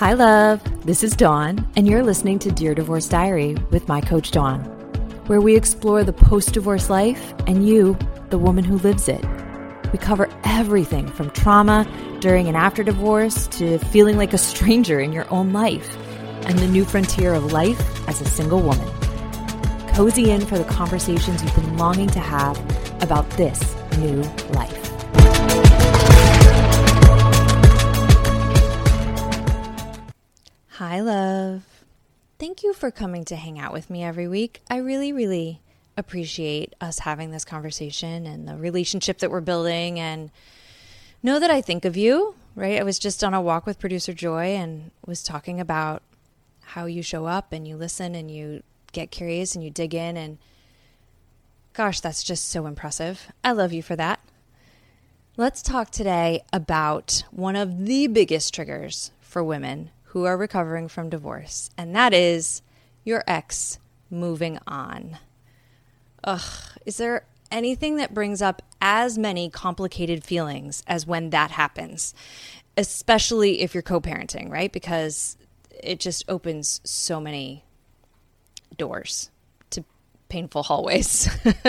Hi, love. This is Dawn, and you're listening to Dear Divorce Diary with my coach, Dawn, where we explore the post-divorce life and you, the woman who lives it. We cover everything from trauma during and after divorce to feeling like a stranger in your own life and the new frontier of life as a single woman. Cozy in for the conversations you've been longing to have about this new life. Hi, love. Thank you for coming to hang out with me every week. I really appreciate us having this conversation and the relationship that we're building, and know that I think of you, right? I was just on a walk with producer Joy and was talking about how you show up and you listen and you get curious and you dig in, and gosh, that's just so impressive. I love you for that. Let's talk today about one of the biggest triggers for women who are recovering from divorce, and that is your ex moving on. Is there anything that brings up as many complicated feelings as when that happens? Especially if you're co-parenting, right? Because it just opens so many doors to painful hallways.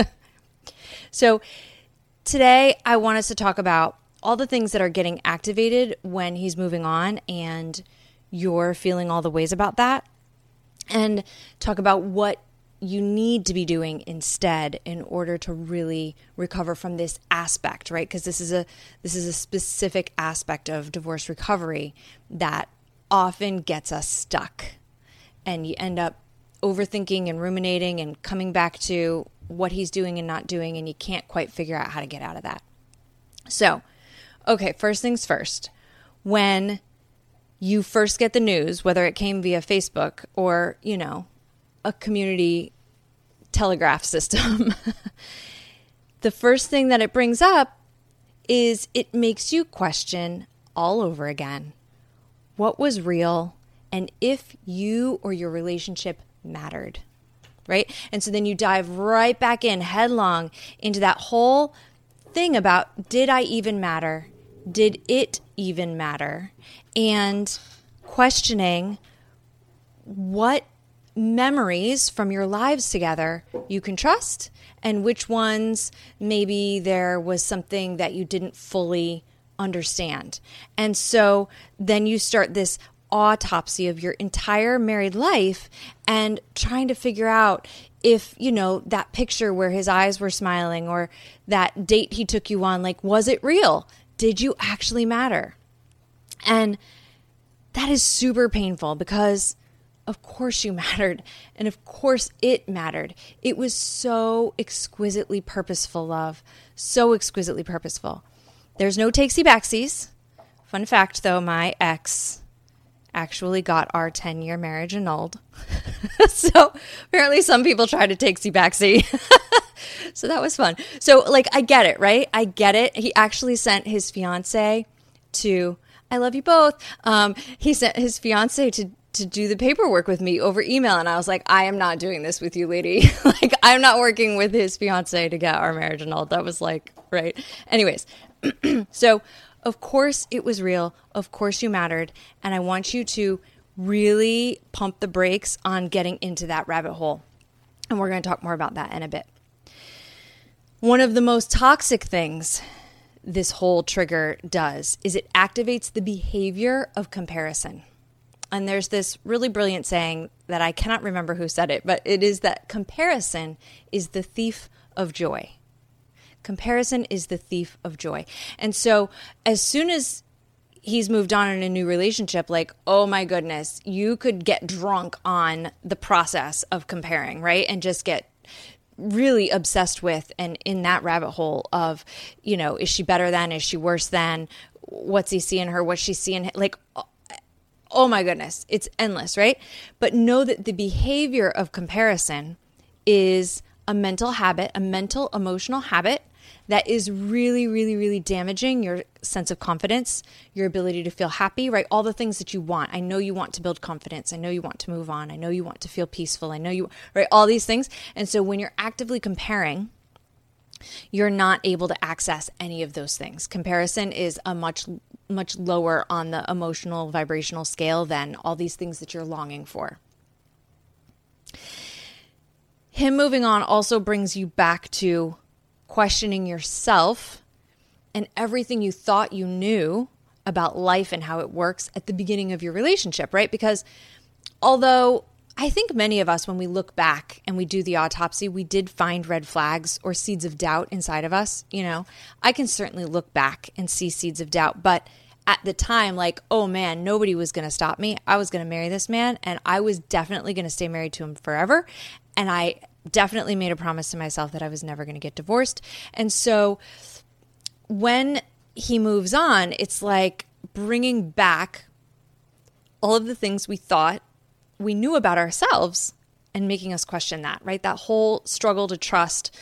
So today I want us to talk about all the things that are getting activated when he's moving on and you're feeling all the ways about that, and talk about what you need to be doing instead in order to really recover from this aspect, right? Because this is a specific aspect of divorce recovery that often gets us stuck, and you end up overthinking and ruminating and coming back to what he's doing and not doing, and you can't quite figure out how to get out of that. So, okay, first things first. When you first get the news, whether it came via Facebook or, a community telegraph system, the first thing that it brings up is it makes you question all over again what was real and if you or your relationship mattered, right? And so then you dive right back in headlong into that whole thing about, did I even matter? Did it even matter? And questioning what memories from your lives together you can trust and which ones maybe there was something that you didn't fully understand. And so then you start this autopsy of your entire married life and trying to figure out if, that picture where his eyes were smiling or that date he took you on, was it real? Did you actually matter? And that is super painful because of course you mattered. And of course it mattered. It was so exquisitely purposeful, love. So exquisitely purposeful. There's no takesy backsies. Fun fact though, my ex actually got our 10-year marriage annulled. So apparently some people try to takesy backsy. So that was fun. So I get it, right? I get it. He actually sent his fiance to, I love you both. He sent his fiance to do the paperwork with me over email. And I was like, I am not doing this with you, lady. I'm not working with his fiance to get our marriage annulled. That was right. Anyways, so of course it was real. Of course you mattered. And I want you to really pump the brakes on getting into that rabbit hole. And we're going to talk more about that in a bit. One of the most toxic things this whole trigger does is it activates the behavior of comparison. And there's this really brilliant saying that I cannot remember who said it, but it is that comparison is the thief of joy. Comparison is the thief of joy. And so as soon as he's moved on in a new relationship, oh my goodness, you could get drunk on the process of comparing, right? And just get really obsessed with and in that rabbit hole of, is she better than, is she worse than, what's he seeing her, what's she seeing, oh my goodness, it's endless, right? But know that the behavior of comparison is a mental habit, a mental emotional habit that is really damaging your sense of confidence, your ability to feel happy, right? All the things that you want. I know you want to build confidence. I know you want to move on. I know you want to feel peaceful. I know you, right? All these things. And so when you're actively comparing, you're not able to access any of those things. Comparison is a much much lower on the emotional vibrational scale than all these things that you're longing for. Him moving on also brings you back to questioning yourself and everything you thought you knew about life and how it works at the beginning of your relationship, right? Because although I think many of us, when we look back and we do the autopsy, we did find red flags or seeds of doubt inside of us. I can certainly look back and see seeds of doubt, but at the time, like, oh man, nobody was going to stop me. I was going to marry this man, and I was definitely going to stay married to him forever. And I definitely made a promise to myself that I was never going to get divorced. And so when he moves on, it's like bringing back all of the things we thought we knew about ourselves and making us question that, right? That whole struggle to trust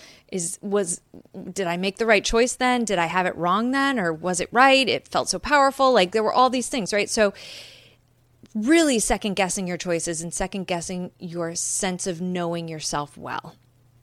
did I make the right choice then? Did I have it wrong then? Or was it right? It felt so powerful. Like there were all these things, right? So really second guessing your choices and second guessing your sense of knowing yourself well,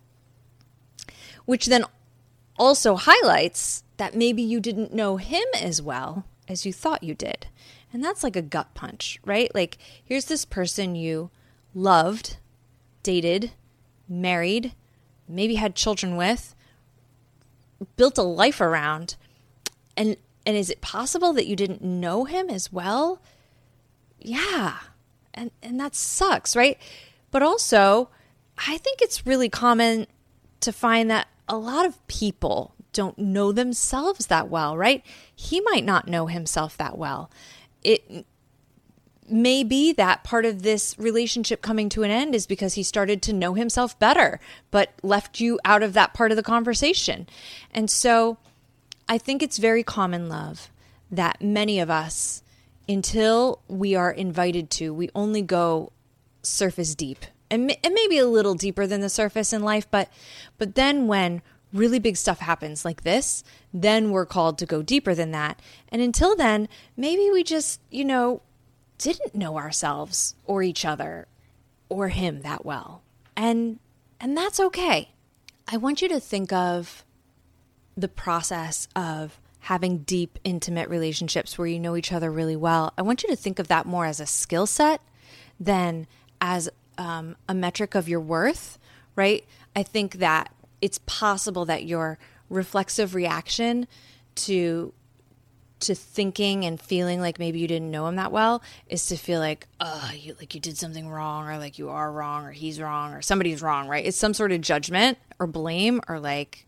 which then also highlights that maybe you didn't know him as well as you thought you did. And that's like a gut punch, right? Like here's this person you loved, dated, married, maybe had children with, built a life around. And is it possible that you didn't know him as well? Yeah. And that sucks, right? But also, I think it's really common to find that a lot of people don't know themselves that well, right? He might not know himself that well. It may be that part of this relationship coming to an end is because he started to know himself better, but left you out of that part of the conversation. And so I think it's very common, love, that many of us, until we are invited to, we only go surface deep and maybe a little deeper than the surface in life. But then when really big stuff happens like this, then we're called to go deeper than that. And until then, maybe we just, didn't know ourselves or each other or him that well. And that's okay. I want you to think of the process of having deep, intimate relationships where you know each other really well. I want you to think of that more as a skill set than as a metric of your worth, right? I think that it's possible that your reflexive reaction to thinking and feeling like maybe you didn't know him that well is to feel like, you did something wrong, or like you are wrong, or he's wrong, or somebody's wrong, right? It's some sort of judgment or blame or like,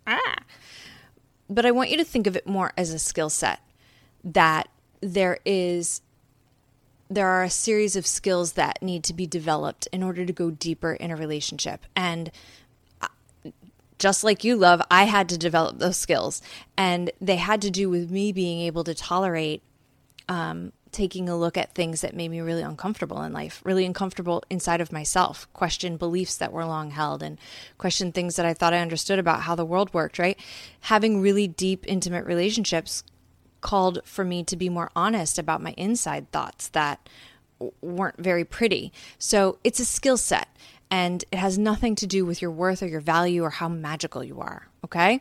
But I want you to think of it more as a skill set, that there are a series of skills that need to be developed in order to go deeper in a relationship. And just like you, love, I had to develop those skills, and they had to do with me being able to tolerate taking a look at things that made me really uncomfortable in life, really uncomfortable inside of myself, question beliefs that were long held, and question things that I thought I understood about how the world worked, right? Having really deep, intimate relationships called for me to be more honest about my inside thoughts that weren't very pretty. So it's a skill set, and it has nothing to do with your worth or your value or how magical you are, okay?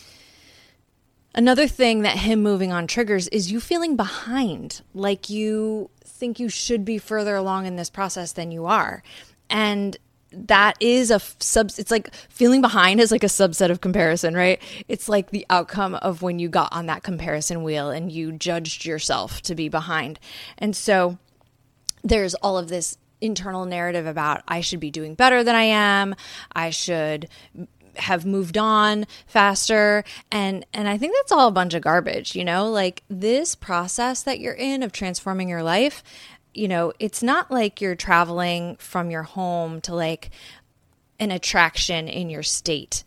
Another thing that him moving on triggers is you feeling behind, like you think you should be further along in this process than you are. And that is it's like feeling behind is like a subset of comparison, right? It's like the outcome of when you got on that comparison wheel and you judged yourself to be behind. And so there's all of this internal narrative about I should be doing better than I am. I should have moved on faster. And I think that's all a bunch of garbage, like this process that you're in of transforming your life, it's not like you're traveling from your home to like an attraction in your state,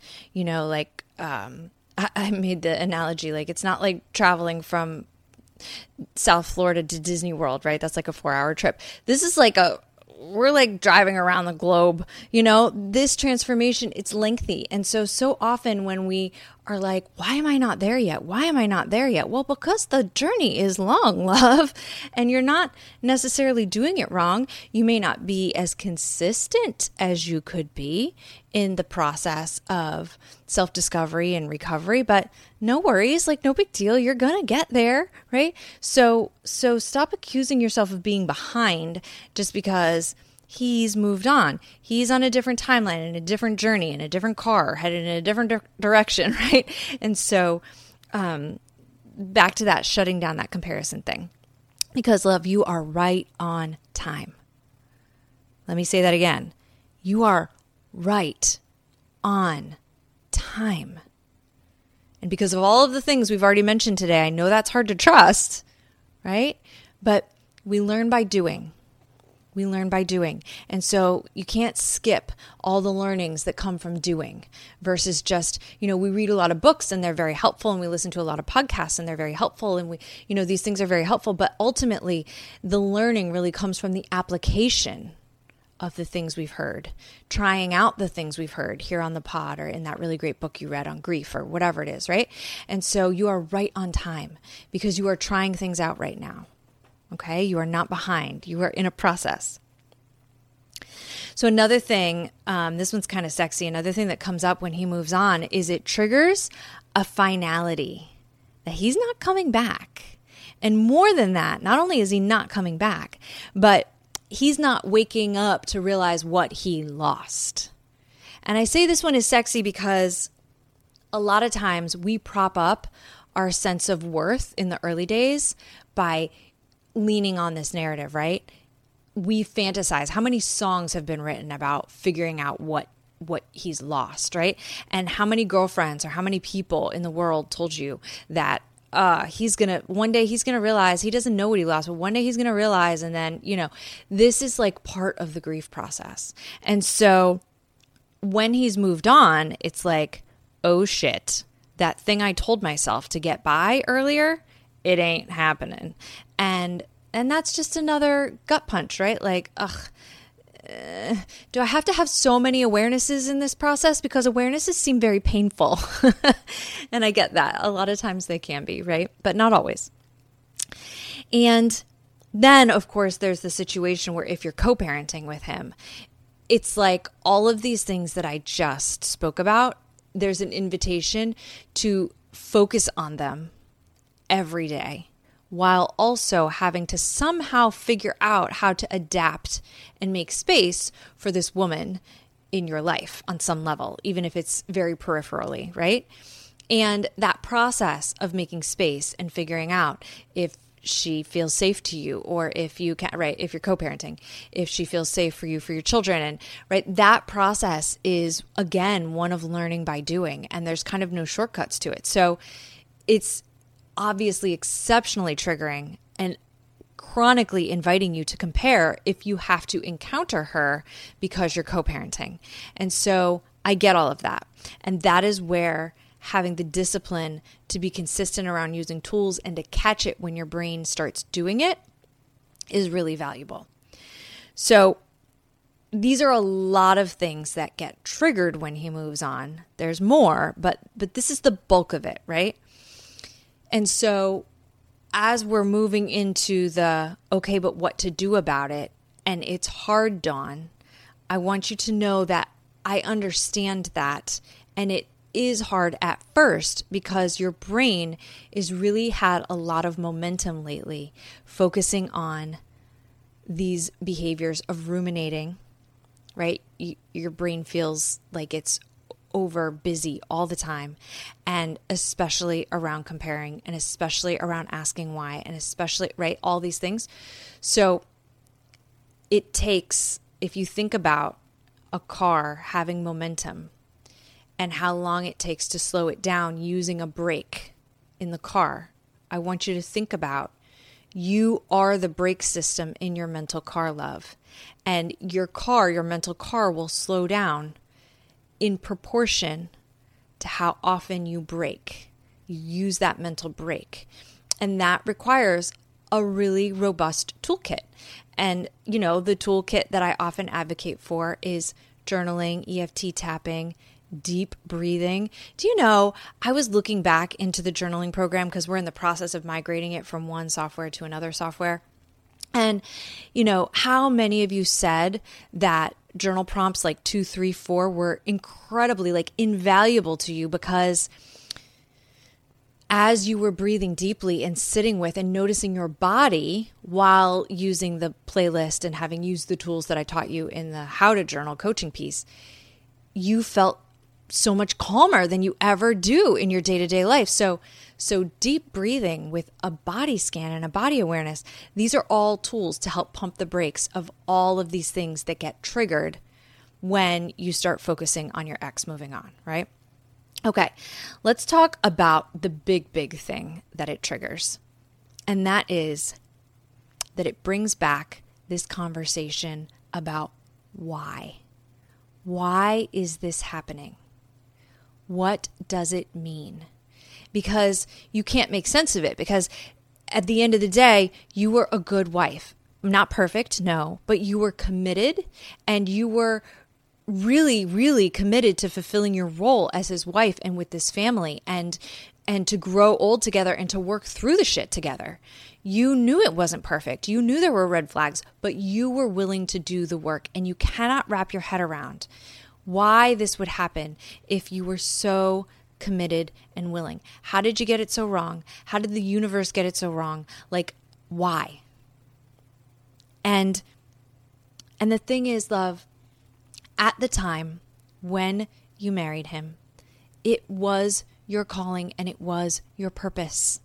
I made the analogy, like it's not like traveling from South Florida to Disney World, right? That's like a 4-hour trip. This is like we're like driving around the globe, this transformation, it's lengthy. And so often when we are like, why am I not there yet? Why am I not there yet? Well, because the journey is long, love, and you're not necessarily doing it wrong. You may not be as consistent as you could be in the process of self-discovery and recovery, but no worries, like no big deal. You're going to get there, right? So stop accusing yourself of being behind just because he's moved on. He's on a different timeline, in a different journey, in a different car, headed in a different direction, right? And so back to that, shutting down that comparison thing. Because, love, you are right on time. Let me say that again. You are right on time. And because of all of the things we've already mentioned today, I know that's hard to trust, right? But we learn by doing. We learn by doing. And so you can't skip all the learnings that come from doing versus just, we read a lot of books and they're very helpful, and we listen to a lot of podcasts and they're very helpful, and these things are very helpful, but ultimately the learning really comes from the application of the things we've heard, trying out the things we've heard here on the pod or in that really great book you read on grief or whatever it is, right? And so you are right on time because you are trying things out right now. Okay, you are not behind. You are in a process. So another thing, this one's kind of sexy. Another thing that comes up when he moves on is it triggers a finality that he's not coming back. And more than that, not only is he not coming back, but he's not waking up to realize what he lost. And I say this one is sexy because a lot of times we prop up our sense of worth in the early days by leaning on this narrative, right? We fantasize. How many songs have been written about figuring out what he's lost, right? And how many girlfriends or how many people in the world told you that one day he's gonna realize he doesn't know what he lost, but one day he's gonna realize, and then, this is like part of the grief process. And so when he's moved on, it's like, oh shit, that thing I told myself to get by earlier, it ain't happening. And that's just another gut punch, right? Like, do I have to have so many awarenesses in this process? Because awarenesses seem very painful. And I get that. A lot of times they can be, right? But not always. And then, of course, there's the situation where if you're co-parenting with him, it's like all of these things that I just spoke about, there's an invitation to focus on them every day, while also having to somehow figure out how to adapt and make space for this woman in your life on some level, even if it's very peripherally, right? And that process of making space and figuring out if she feels safe to you, or if you can, right, if you're co-parenting, if she feels safe for you, for your children, and right, that process is, again, one of learning by doing, and there's kind of no shortcuts to it. So it's obviously exceptionally triggering and chronically inviting you to compare if you have to encounter her because you're co-parenting. And so I get all of that. And that is where having the discipline to be consistent around using tools and to catch it when your brain starts doing it is really valuable. So these are a lot of things that get triggered when he moves on. There's more, but this is the bulk of it, right? And so as we're moving into the, okay, but what to do about it, and it's hard, Dawn, I want you to know that I understand that. And it is hard at first because your brain is really had a lot of momentum lately, focusing on these behaviors of ruminating, right? Your brain feels like it's over busy all the time, and especially around comparing, and especially around asking why, and especially, right, all these things. So it takes, if you think about a car having momentum and how long it takes to slow it down using a brake in the car, I want you to think about you are the brake system in your mental car, love. And your car, your mental car, will slow down in proportion to how often you brake. You use that mental brake. And that requires a really robust toolkit. And, the toolkit that I often advocate for is journaling, EFT tapping, deep breathing. Do you know, I was looking back into the journaling program because we're in the process of migrating it from one software to another software. And, how many of you said that journal prompts like 2, 3, 4 were incredibly invaluable to you because as you were breathing deeply and sitting with and noticing your body while using the playlist and having used the tools that I taught you in the How to Journal coaching piece, you felt so much calmer than you ever do in your day-to-day life. So deep breathing with a body scan and a body awareness, these are all tools to help pump the brakes of all of these things that get triggered when you start focusing on your ex moving on, right? Okay, let's talk about the big thing that it triggers. And that is that it brings back this conversation about why. Why is this happening? What does it mean? Because you can't make sense of it, because at the end of the day, you were a good wife. Not perfect, no, but you were committed and you were really committed to fulfilling your role as his wife and with this family and to grow old together and to work through the shit together. You knew it wasn't perfect. You knew there were red flags, but you were willing to do the work, and you cannot wrap your head around why this would happen if you were so committed and willing. How did you get it so wrong? How did the universe get it so wrong? Why? And the thing is, love, at the time when you married him, it was your calling and it was your purpose.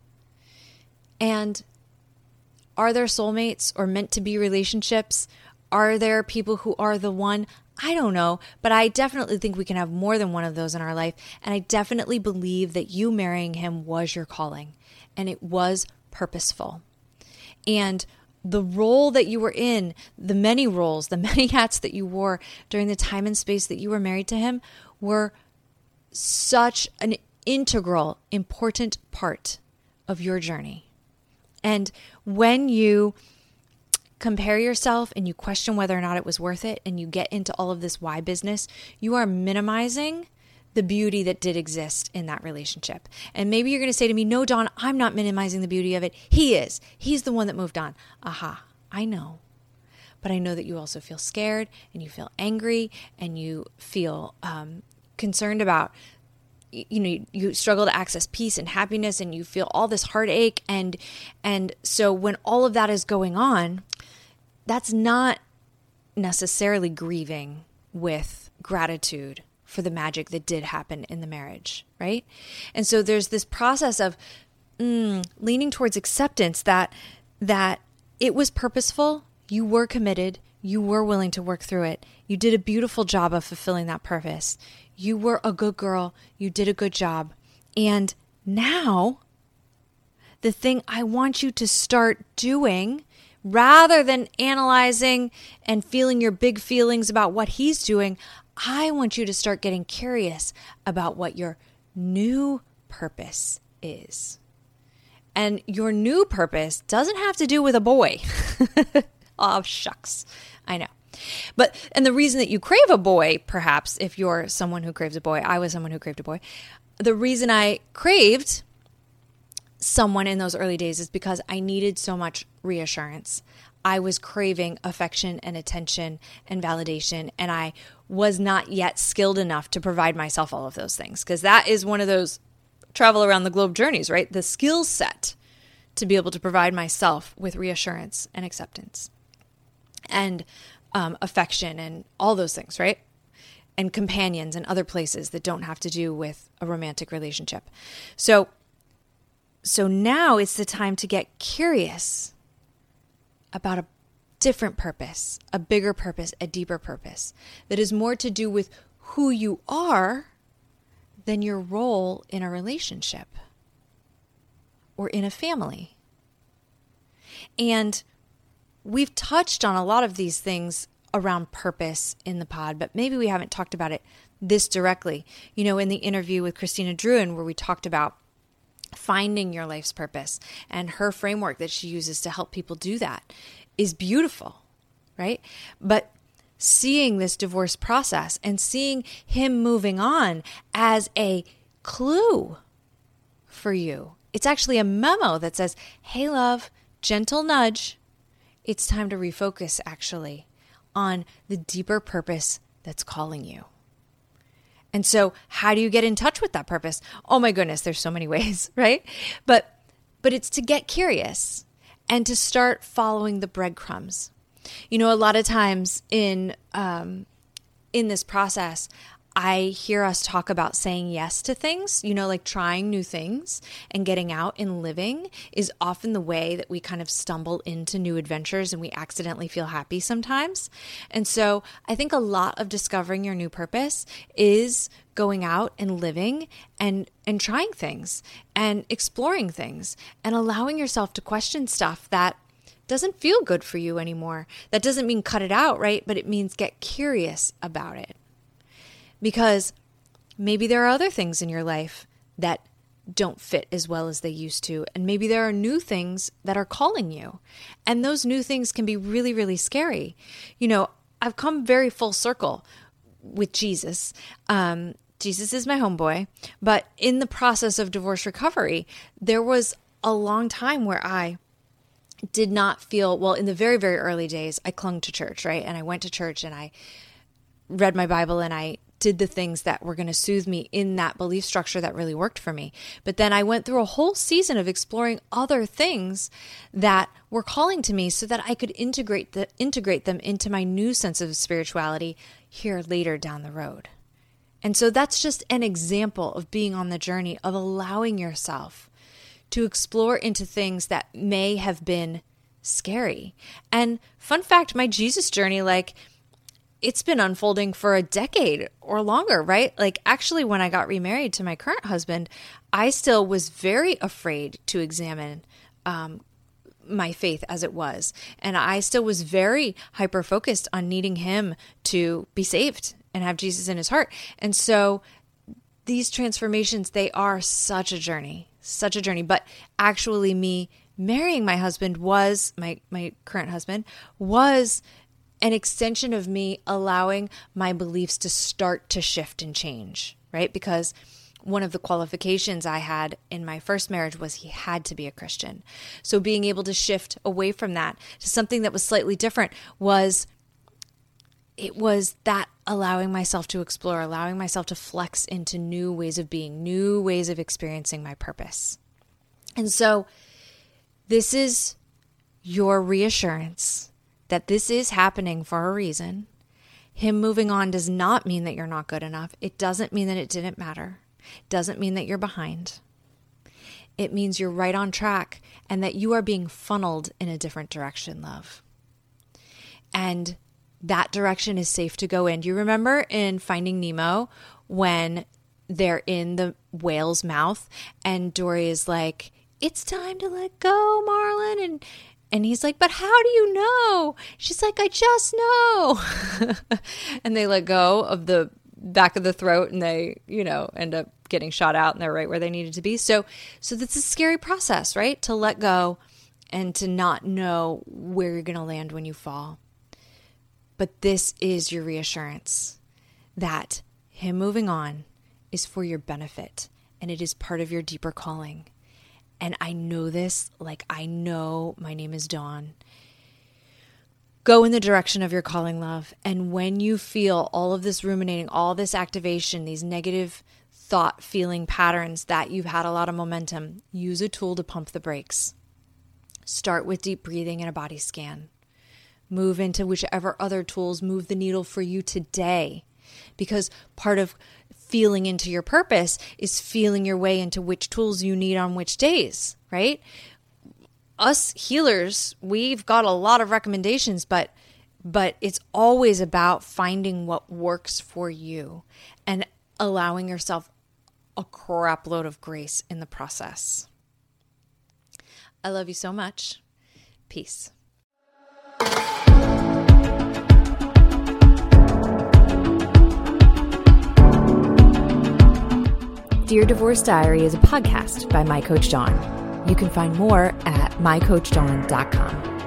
And are there soulmates or meant to be relationships? Are there people who are the one? I don't know, but I definitely think we can have more than one of those in our life. And I definitely believe that you marrying him was your calling and it was purposeful. And the role that you were in, the many roles, the many hats that you wore during the time and space that you were married to him were such an integral, important part of your journey. And when you compare yourself and you question whether or not it was worth it and you get into all of this why business, you are minimizing the beauty that did exist in that relationship. And maybe you're going to say to me, no, Dawn, I'm not minimizing the beauty of it. He is. He's the one that moved on. Aha, I know. But I know that you also feel scared and you feel angry and you feel concerned about, you struggle to access peace and happiness and you feel all this heartache. And so when all of that is going on, that's not necessarily grieving with gratitude for the magic that did happen in the marriage, right? And so there's this process of leaning towards acceptance that it was purposeful, you were committed, you were willing to work through it, you did a beautiful job of fulfilling that purpose, you were a good girl, you did a good job, and now the thing I want you to start doing, rather than analyzing and feeling your big feelings about what he's doing, I want you to start getting curious about what your new purpose is. And your new purpose doesn't have to do with a boy. Oh, shucks. I know. And the reason that you crave a boy, perhaps, if you're someone who craves a boy, I was someone who craved a boy. The reason I craved someone in those early days is because I needed so much reassurance. I was craving affection and attention and validation, and I was not yet skilled enough to provide myself all of those things, because that is one of those travel around the globe journeys, right? The skill set to be able to provide myself with reassurance and acceptance and affection and all those things, right? And companions and other places that don't have to do with a romantic relationship. So now it's the time to get curious about a different purpose, a bigger purpose, a deeper purpose that is more to do with who you are than your role in a relationship or in a family. And we've touched on a lot of these things around purpose in the pod, but maybe we haven't talked about it this directly. In the interview with Christina Druin, where we talked about finding your life's purpose, and her framework that she uses to help people do that is beautiful, right? But seeing this divorce process and seeing him moving on as a clue for you. It's actually a memo that says, hey, love, gentle nudge. It's time to refocus actually on the deeper purpose that's calling you. And so how do you get in touch with that purpose? Oh my goodness, there's so many ways, right? But it's to get curious and to start following the breadcrumbs. You know, a lot of times in this process, I hear us talk about saying yes to things, you know, like trying new things and getting out and living is often the way that we kind of stumble into new adventures and we accidentally feel happy sometimes. And so I think a lot of discovering your new purpose is going out and living and trying things and exploring things and allowing yourself to question stuff that doesn't feel good for you anymore. That doesn't mean cut it out, right? But it means get curious about it. Because maybe there are other things in your life that don't fit as well as they used to. And maybe there are new things that are calling you. And those new things can be really, really scary. You know, I've come very full circle with Jesus. Jesus is my homeboy. But in the process of divorce recovery, there was a long time where I did not feel, well, in the very, very early days, I clung to church, right? And I went to church and I read my Bible and I did the things that were going to soothe me in that belief structure that really worked for me. But then I went through a whole season of exploring other things that were calling to me so that I could integrate them into my new sense of spirituality here later down the road. And so that's just an example of being on the journey of allowing yourself to explore into things that may have been scary. And fun fact, my Jesus journey, it's been unfolding for a decade or longer, right? Actually, when I got remarried to my current husband, I still was very afraid to examine my faith as it was. And I still was very hyper-focused on needing him to be saved and have Jesus in his heart. And so these transformations, they are such a journey. But actually me marrying my husband was, my current husband, was an extension of me allowing my beliefs to start to shift and change, right? Because one of the qualifications I had in my first marriage was he had to be a Christian. So being able to shift away from that to something that was slightly different was that allowing myself to explore, allowing myself to flex into new ways of being, new ways of experiencing my purpose. And so this is your reassurance that this is happening for a reason. Him moving on does not mean that you're not good enough. It doesn't mean that it didn't matter. It doesn't mean that you're behind. It means you're right on track and that you are being funneled in a different direction, love. And that direction is safe to go in. Do you remember in Finding Nemo when they're in the whale's mouth and Dory is like, it's time to let go, Marlin. And he's like, but how do you know? She's like, I just know. And they let go of the back of the throat and they, end up getting shot out and they're right where they needed to be. So that's a scary process, right? To let go and to not know where you're going to land when you fall. But this is your reassurance that him moving on is for your benefit and it is part of your deeper calling. And I know this, I know my name is Dawn. Go in the direction of your calling, love. And when you feel all of this ruminating, all this activation, these negative thought feeling patterns that you've had a lot of momentum, use a tool to pump the brakes. Start with deep breathing and a body scan. Move into whichever other tools move the needle for you today. Because part of feeling into your purpose is feeling your way into which tools you need on which days, right? Us healers, we've got a lot of recommendations, but it's always about finding what works for you and allowing yourself a crap load of grace in the process. I love you so much. Peace. Dear Divorce Diary is a podcast by My Coach Dawn. You can find more at mycoachdawn.com.